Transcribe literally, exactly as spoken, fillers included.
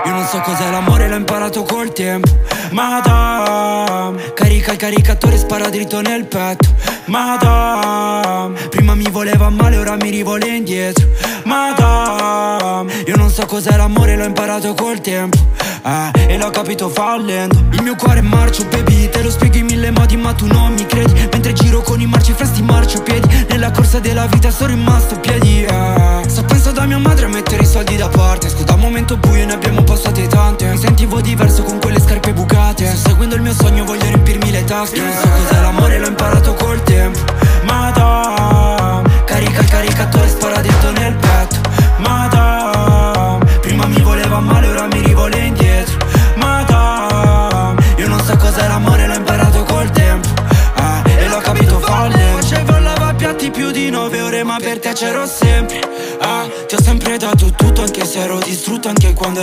Io non so cos'è l'amore, l'ho imparato col tempo. Madame, carica il caricatore, spara dritto nel petto. Madame, prima mi voleva male, ora mi rivola indietro. Madame, io non so cos'è l'amore, l'ho imparato col tempo. Eh, e l'ho capito fallendo. Il mio cuore è marcio, baby, te lo spiego in mille modi ma tu non mi credi. Mentre giro con i marci fresti marcio piedi. Nella corsa della vita sono rimasto piedi, eh. Sto pensando a mia madre a mettere i soldi da parte. Scusa, un momento buio, ne abbiamo passate tante. Mi sentivo diverso con quelle scarpe bucate. Sto seguendo il mio sogno, voglio riempirmi le tasche. Io non so cos'è l'amore, l'ho imparato col tempo. Madame, carica il caricatore, spara dentro nel petto. Madame, prima mi voleva male, ora mi rivola indietro. Madame, io non so cos'è l'amore, l'ho imparato col tempo, eh, e l'ho capito fallendo. Facevo il lavapiatti più di nove ore, ma per te c'ero sempre, eh. Ti ho sempre dato tutto, anche se ero distrutto, anche quando